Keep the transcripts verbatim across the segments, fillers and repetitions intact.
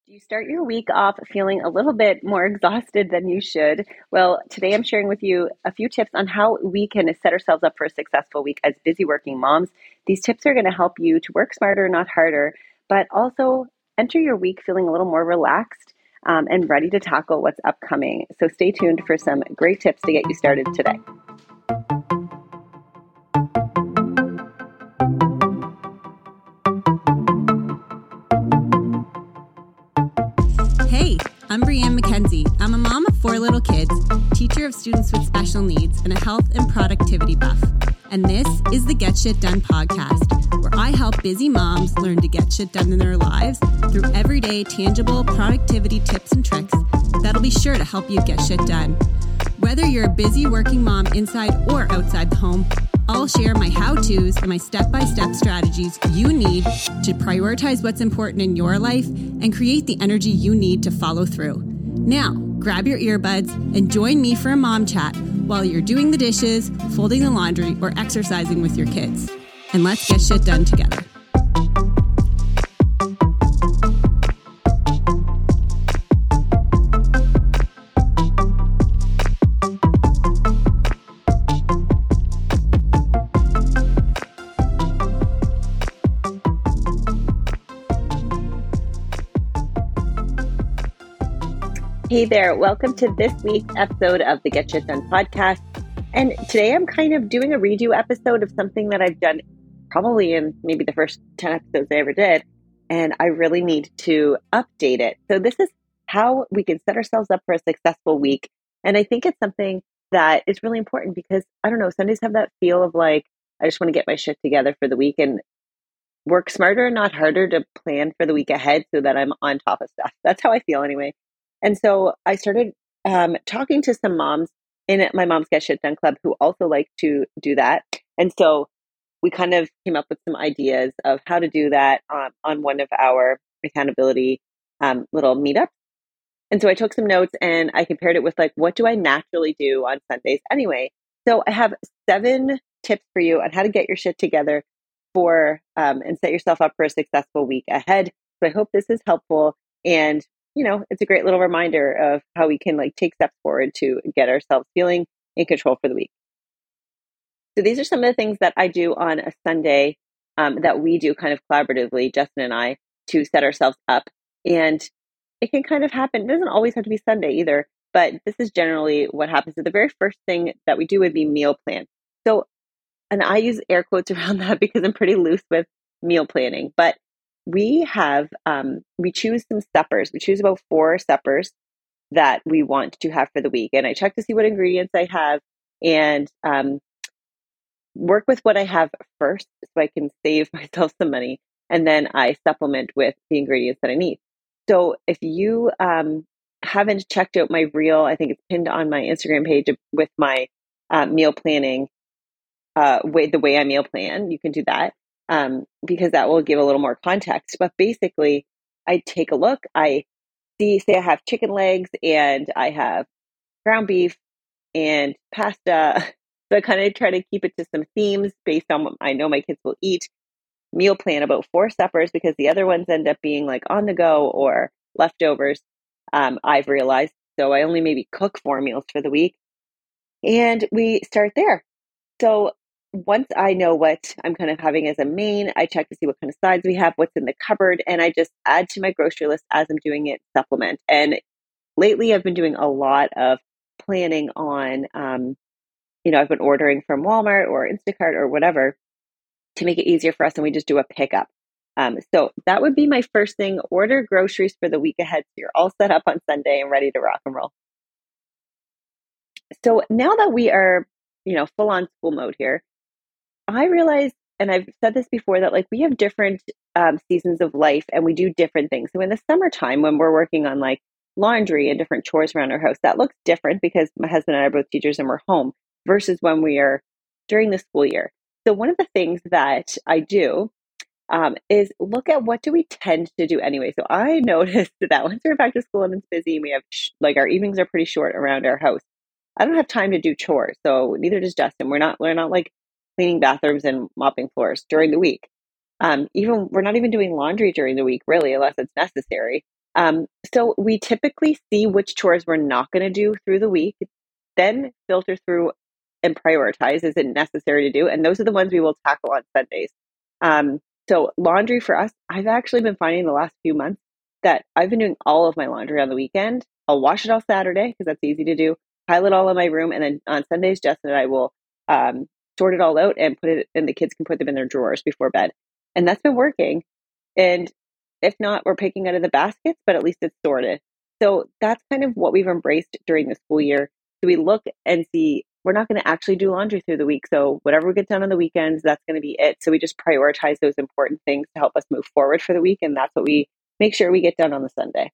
Do you start your week off feeling a little bit more exhausted than you should? Well, today I'm sharing with you a few tips on how we can set ourselves up for a successful week as busy working moms. These tips are going to help you to work smarter, not harder, but also enter your week feeling a little more relaxed um, and ready to tackle what's upcoming. So stay tuned for some great tips to get you started today. Hey, I'm Brianne McKenzie. I'm a mom of four little kids, teacher of students with special needs, and a health and productivity buff. And this is the Get Shit Done podcast, where I help busy moms learn to get shit done in their lives through everyday tangible productivity tips and tricks that'll be sure to help you get shit done. Whether you're a busy working mom inside or outside the home, I'll share my how-tos and my step-by-step strategies you need to prioritize what's important in your life and create the energy you need to follow through. Now, grab your earbuds and join me for a mom chat while you're doing the dishes, folding the laundry, or exercising with your kids. And let's get shit done together. Hey there, welcome to this week's episode of the Get Shit Done podcast. And today I'm kind of doing a redo episode of something that I've done probably in maybe the first ten episodes I ever did. And I really need to update it. So this is how we can set ourselves up for a successful week. And I think it's something that is really important because, I don't know, Sundays have that feel of like, I just want to get my shit together for the week and work smarter, not harder to plan for the week ahead so that I'm on top of stuff. That's how I feel anyway. And so I started um, talking to some moms in my Mom's Get Shit Done Club who also like to do that. And so we kind of came up with some ideas of how to do that um, on one of our accountability um, little meetups. And so I took some notes and I compared it with like, what do I naturally do on Sundays anyway? So I have seven tips for you on how to get your shit together for um, and set yourself up for a successful week ahead. So I hope this is helpful. And you know, it's a great little reminder of how we can like take steps forward to get ourselves feeling in control for the week. So these are some of the things that I do on a Sunday um, that we do kind of collaboratively, Justin and I, to set ourselves up. And it can kind of happen. It doesn't always have to be Sunday either, but this is generally what happens. So the very first thing that we do would be meal plan. So, and I use air quotes around that because I'm pretty loose with meal planning, but we have, um, we choose some suppers. We choose about four suppers that we want to have for the week. And I check to see what ingredients I have and um, work with what I have first so I can save myself some money. And then I supplement with the ingredients that I need. So if you um, haven't checked out my reel, I think it's pinned on my Instagram page with my uh, meal planning, uh, way, the way I meal plan, you can do that. Um, because that will give a little more context. But basically, I take a look, I see, say I have chicken legs and I have ground beef and pasta. So I kind of try to keep it to some themes based on what I know my kids will eat. Meal plan about four suppers because the other ones end up being like on the go or leftovers, um, I've realized. So I only maybe cook four meals for the week. And we start there. So once I know what I'm kind of having as a main, I check to see what kind of sides we have, what's in the cupboard, and I just add to my grocery list as I'm doing it, supplement. And lately I've been doing a lot of planning on, um, you know, I've been ordering from Walmart or Instacart or whatever to make it easier for us. And we just do a pickup. Um, so that would be my first thing, order groceries for the week ahead. So you're all set up on Sunday and ready to rock and roll. So now that we are, you know, full on school mode here, I realize, and I've said this before, that like we have different um, seasons of life and we do different things. So in the summertime, when we're working on like laundry and different chores around our house, that looks different because my husband and I are both teachers and we're home versus when we are during the school year. So one of the things that I do um, is look at what do we tend to do anyway. So I noticed that once we're back to school and it's busy, we have sh- like our evenings are pretty short around our house. I don't have time to do chores. So neither does Justin. We're not, we're not like cleaning bathrooms and mopping floors during the week. Um, even we're not even doing laundry during the week, really, unless it's necessary. Um, so we typically see which chores we're not going to do through the week, then filter through and prioritize, is it necessary to do? And those are the ones we will tackle on Sundays. Um, so laundry for us, I've actually been finding the last few months that I've been doing all of my laundry on the weekend. I'll wash it all Saturday because that's easy to do, pile it all in my room. And then on Sundays, Justin and I will um, sort it all out and put it, and the kids can put them in their drawers before bed. And that's been working. And if not, we're picking out of the baskets, but at least it's sorted. So that's kind of what we've embraced during the school year. So we look and see, we're not going to actually do laundry through the week. So whatever gets done on the weekends, that's going to be it. So we just prioritize those important things to help us move forward for the week. And that's what we make sure we get done on the Sunday.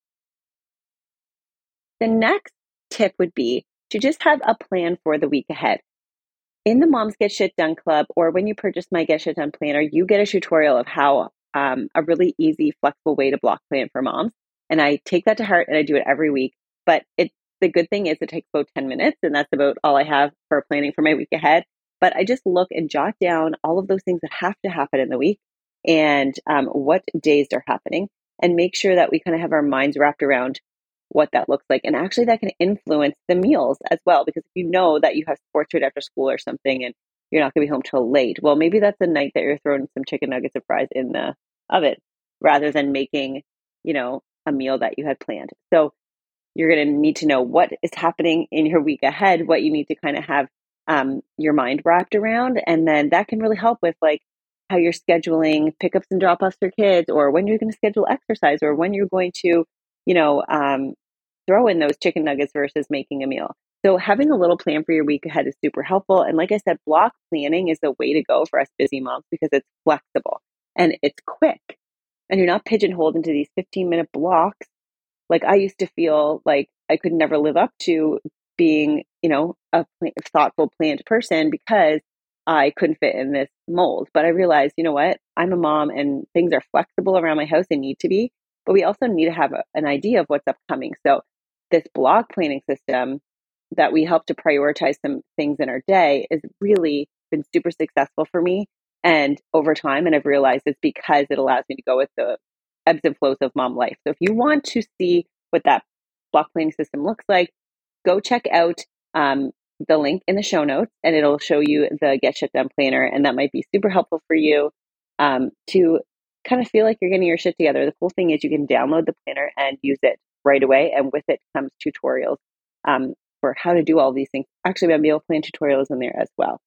The next tip would be to just have a plan for the week ahead. In the Moms Get Shit Done Club, or when you purchase my Get Shit Done planner, you get a tutorial of how um, a really easy, flexible way to block plan for moms. And I take that to heart and I do it every week. But it, the good thing is it takes about ten minutes, and that's about all I have for planning for my week ahead. But I just look and jot down all of those things that have to happen in the week and um, what days they're happening, and make sure that we kind of have our minds wrapped around what that looks like. And actually that can influence the meals as well, because if you know that you have sports right after school or something and you're not going to be home till late, well, maybe that's the night that you're throwing some chicken nuggets and fries in the oven rather than making, you know, a meal that you had planned. So you're going to need to know what is happening in your week ahead, what you need to kind of have um, your mind wrapped around. And then that can really help with like how you're scheduling pickups and drop-offs for kids, or when you're going to schedule exercise, or when you're going to, you know, um, throw in those chicken nuggets versus making a meal. So having a little plan for your week ahead is super helpful. And like I said, block planning is the way to go for us busy moms because it's flexible and it's quick. And you're not pigeonholed into these fifteen minute blocks. Like I used to feel like I could never live up to being, you know, a thoughtful, planned person because I couldn't fit in this mold. But I realized, you know what, I'm a mom and things are flexible around my house and need to be, but we also need to have a, an idea of what's upcoming. So this block planning system that we help to prioritize some things in our day has really been super successful for me. And over time, and I've realized it's because it allows me to go with the ebbs and flows of mom life. So if you want to see what that block planning system looks like, go check out um, the link in the show notes, and it'll show you the Get Shit Done planner. And that might be super helpful for you um, to kind of feel like you're getting your shit together. The cool thing is you can download the planner and use it right away. And with it comes tutorials um, for how to do all these things. Actually, my meal plan tutorials in there as well.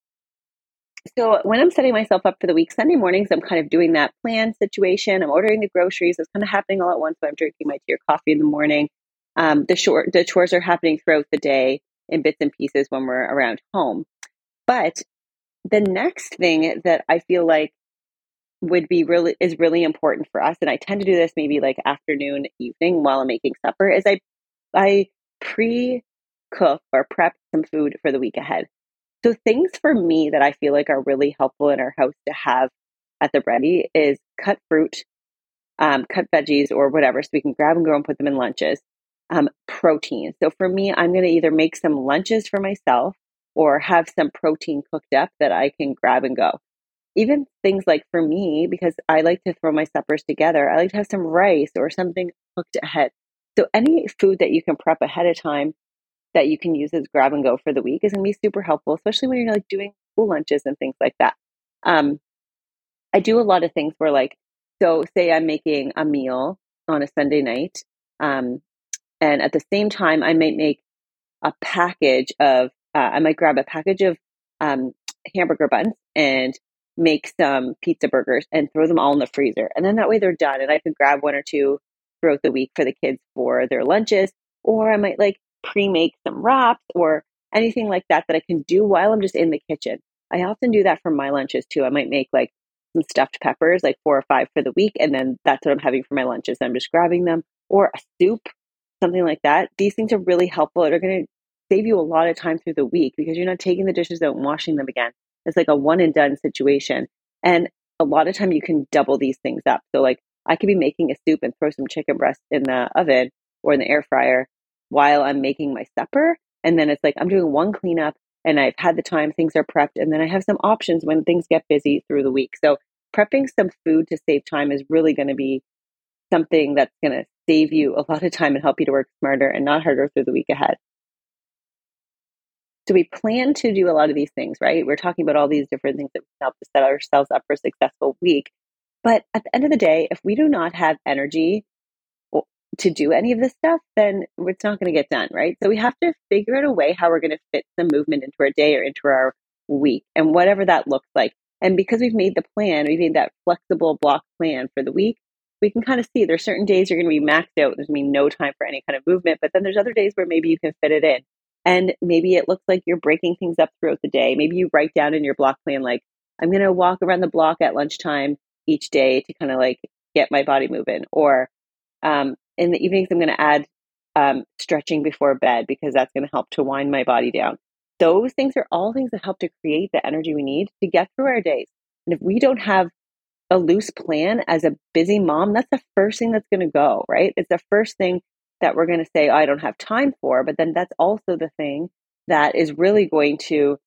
So when I'm setting myself up for the week, Sunday mornings, I'm kind of doing that plan situation. I'm ordering the groceries. It's kind of happening all at once. So I'm drinking my tea or coffee in the morning. Um, the short, the chores are happening throughout the day in bits and pieces when we're around home. But the next thing that I feel like would be really, is really important for us, and I tend to do this maybe like afternoon, evening while I'm making supper, is I, I pre-cook or prep some food for the week ahead. So things for me that I feel like are really helpful in our house to have at the ready is cut fruit, um, cut veggies or whatever, so we can grab and go and put them in lunches. Um, protein. So for me, I'm going to either make some lunches for myself or have some protein cooked up that I can grab and go. Even things like for me, because I like to throw my suppers together, I like to have some rice or something cooked ahead. So any food that you can prep ahead of time that you can use as grab and go for the week is going to be super helpful, especially when you're like doing school lunches and things like that. Um, I do a lot of things where like, so say I'm making a meal on a Sunday night, um, and at the same time, I might make a package of, uh, I might grab a package of um, hamburger buns and make some pizza burgers and throw them all in the freezer. And then that way they're done. And I can grab one or two throughout the week for the kids for their lunches. Or I might like pre-make some wraps or anything like that that I can do while I'm just in the kitchen. I often do that for my lunches too. I might make like some stuffed peppers, like four or five for the week. And then that's what I'm having for my lunches. I'm just grabbing them, or a soup, something like that. These things are really helpful. They're going to save you a lot of time through the week because you're not taking the dishes out and washing them again. It's like a one and done situation. And a lot of time you can double these things up. So like I could be making a soup and throw some chicken breast in the oven or in the air fryer while I'm making my supper. And then it's like I'm doing one cleanup and I've had the time, things are prepped, and then I have some options when things get busy through the week. So prepping some food to save time is really going to be something that's going to save you a lot of time and help you to work smarter and not harder through the week ahead. So we plan to do a lot of these things, right? We're talking about all these different things that help to set ourselves up for a successful week. But at the end of the day, if we do not have energy to do any of this stuff, then it's not going to get done, right? So we have to figure out a way how we're going to fit some movement into our day or into our week and whatever that looks like. And because we've made the plan, we've made that flexible block plan for the week, we can kind of see there's certain days you're going to be maxed out. There's going to be no time for any kind of movement, but then there's other days where maybe you can fit it in. And maybe it looks like you're breaking things up throughout the day. Maybe you write down in your block plan, like, I'm going to walk around the block at lunchtime each day to kind of like get my body moving. Or um, in the evenings, I'm going to add um, stretching before bed because that's going to help to wind my body down. Those things are all things that help to create the energy we need to get through our days. And if we don't have a loose plan as a busy mom, that's the first thing that's going to go, right? It's the first thing that we're going to say, oh, I don't have time for, but then that's also the thing that is really going to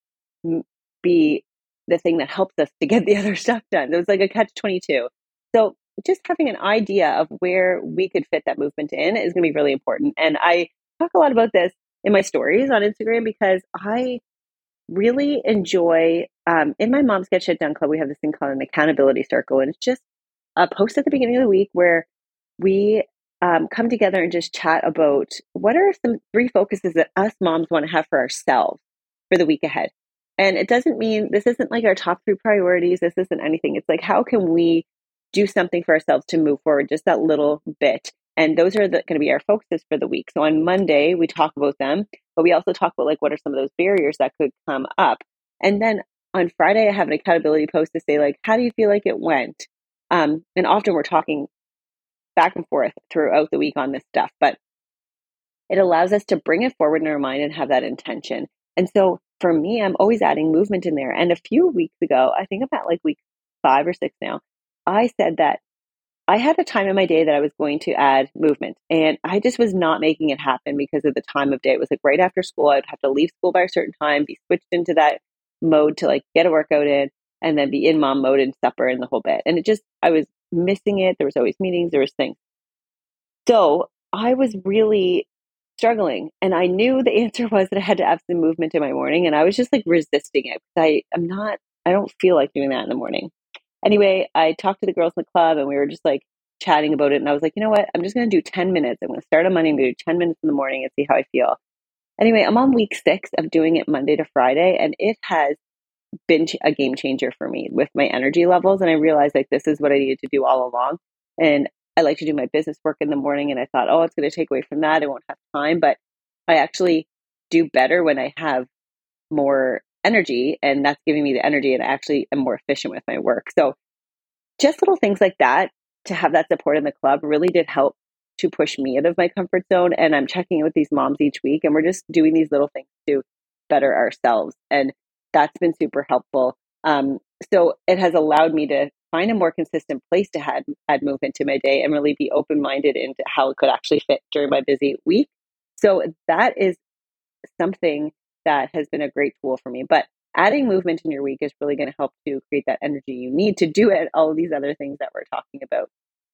be the thing that helps us to get the other stuff done. It was like a catch twenty-two. So just having an idea of where we could fit that movement in is going to be really important. And I talk a lot about this in my stories on Instagram because I really enjoy, um, in my Moms Get Shit Done Club, we have this thing called an accountability circle. And it's just a post at the beginning of the week where we um, come together and just chat about what are some three focuses that us moms want to have for ourselves for the week ahead. And it doesn't mean, this isn't like our top three priorities. This isn't anything. It's like, how can we do something for ourselves to move forward just that little bit? And those are going to be our focuses for the week. So on Monday, we talk about them, but we also talk about like, what are some of those barriers that could come up? And then on Friday, I have an accountability post to say like, how do you feel like it went? Um, and often we're talking back and forth throughout the week on this stuff, but it allows us to bring it forward in our mind and have that intention. And so for me, I'm always adding movement in there. And a few weeks ago, I think about like week five or six now, I said that I had a time in my day that I was going to add movement, and I just was not making it happen because of the time of day. It was like right after school, I would have to leave school by a certain time, be switched into that mode to like get a workout in, and then be in mom mode and supper and the whole bit. And it just, I was missing it. There was always meetings, there was things. So I was really struggling, and I knew the answer was that I had to have some movement in my morning, and I was just like resisting it. I am not, I don't feel like doing that in the morning. Anyway, I talked to the girls in the club and we were just like chatting about it. And I was like, you know what? I'm just going to do ten minutes. I'm going to start on Monday and do ten minutes in the morning and see how I feel. Anyway, I'm on week six of doing it Monday to Friday. And it has been a game changer for me with my energy levels. And I realized like this is what I needed to do all along. And I like to do my business work in the morning. And I thought, oh, it's going to take away from that. I won't have time. But I actually do better when I have more energy, and that's giving me the energy, and I actually am more efficient with my work. So just little things like that to have that support in the club really did help to push me out of my comfort zone. And I'm checking in with these moms each week, and we're just doing these little things to better ourselves. And that's been super helpful. Um, so it has allowed me to find a more consistent place to add, add movement to my day and really be open-minded into how it could actually fit during my busy week. So that is something that has been a great tool for me. But adding movement in your week is really going to help to create that energy you need to do it, all of these other things that we're talking about.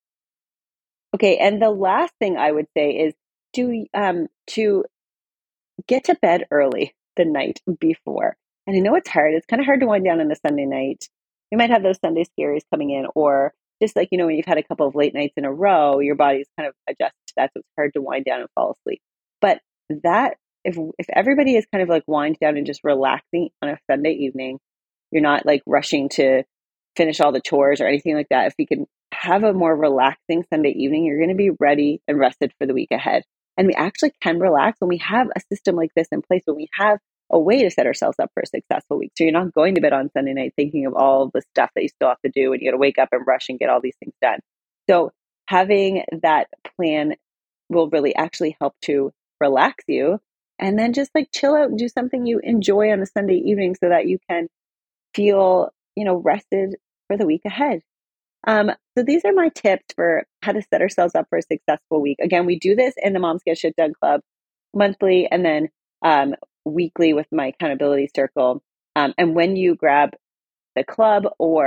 Okay, and the last thing I would say is to um to get to bed early the night before. And I know it's hard. It's kind of hard to wind down on a Sunday night. You might have those Sunday scaries coming in, or just like, you know, when you've had a couple of late nights in a row, your body's kind of adjusted to that. So it's hard to wind down and fall asleep. But that If if everybody is kind of like wind down and just relaxing on a Sunday evening, you're not like rushing to finish all the chores or anything like that. If you can have a more relaxing Sunday evening, you're going to be ready and rested for the week ahead. And we actually can relax when we have a system like this in place, when we have a way to set ourselves up for a successful week. So you're not going to bed on Sunday night thinking of all the stuff that you still have to do, and you got to wake up and rush and get all these things done. So having that plan will really actually help to relax you. And then just like chill out and do something you enjoy on a Sunday evening so that you can feel, you know, rested for the week ahead. Um, so these are my tips for how to set ourselves up for a successful week. Again, we do this in the Moms Get Shit Done Club monthly, and then um, weekly with my accountability circle. Um, and when you grab the club or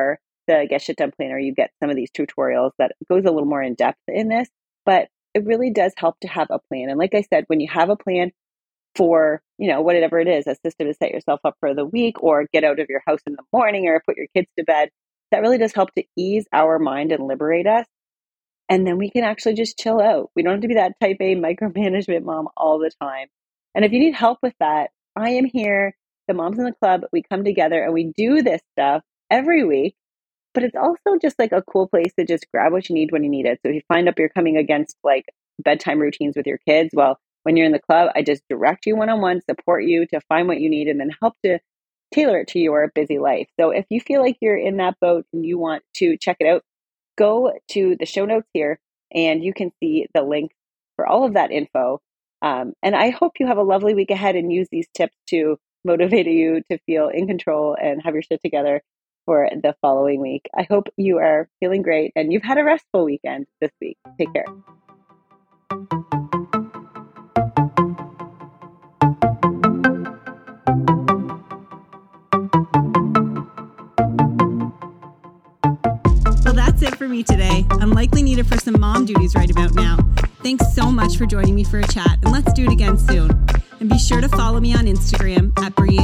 the Get Shit Done Planner, you get some of these tutorials that goes a little more in depth in this, but it really does help to have a plan. And like I said, when you have a plan for, you know, whatever it is, a system to set yourself up for the week or get out of your house in the morning or put your kids to bed, that really does help to ease our mind and liberate us. And then we can actually just chill out. We don't have to be that type A micromanagement mom all the time. And if you need help with that, I am here. The Moms in the Club, we come together and we do this stuff every week. But it's also just like a cool place to just grab what you need when you need it. So if you find up you're coming against like bedtime routines with your kids, well, when you're in the club, I just direct you one-on-one, support you to find what you need, and then help to tailor it to your busy life. So if you feel like you're in that boat and you want to check it out, go to the show notes here and you can see the link for all of that info. Um, and I hope you have a lovely week ahead and use these tips to motivate you to feel in control and have your shit together for the following week. I hope you are feeling great and you've had a restful weekend this week. Take care. Well, that's it for me today. I'm likely needed for some mom duties right about now. Thanks so much for joining me for a chat, and let's do it again soon. And be sure to follow me on Instagram at Brianna